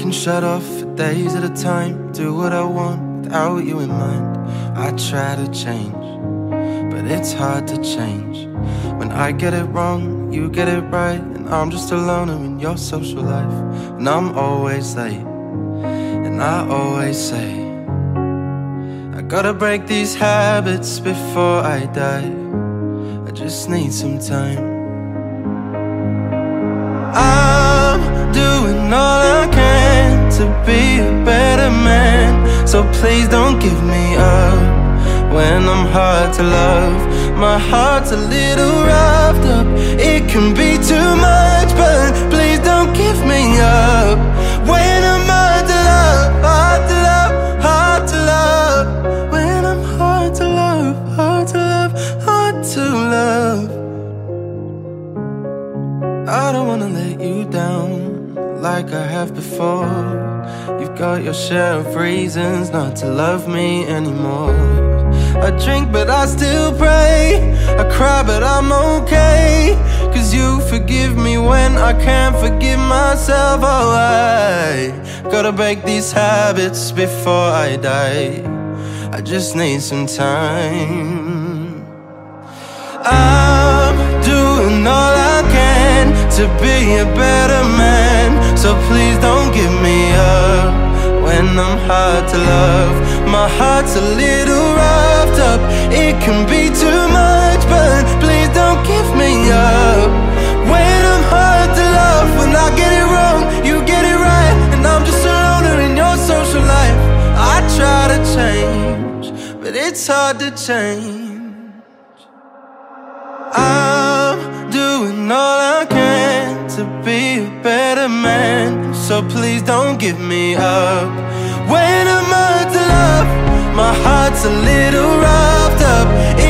can shut off for days at a time, do what I want without you in mind. I try to change, but it's hard to change. When I get it wrong, you get it right, and I'm just a loner in your social life. And I'm always late, and I always say I gotta break these habits before I die. I just need some time. I'm doing all I can to be a better man, so please don't give me up when I'm hard to love. My heart's a little roughed up, it can be too much, but please don't give me up when I'm hard to love, hard to love, hard to love. When I'm hard to love, hard to love, hard to love. I don't wanna let you down like I have before. You've got your share of reasons not to love me anymore. I drink but I still pray, I cry but I'm okay, 'cause you forgive me when I can't forgive myself. Oh, I gotta break these habits before I die. I just need some time. I'm doing all I can to be a better man, so please don't give me up when I'm hard to love. My heart's a little roughed up, it can be too much, but please don't give me up when I'm hard to love. When I get it wrong, you get it right, and I'm just a loner in your social life. I try to change, but it's hard to change. I'm doing all I can to be a better man, so please don't give me up when I'm hard to love. My heart's a little roughed up,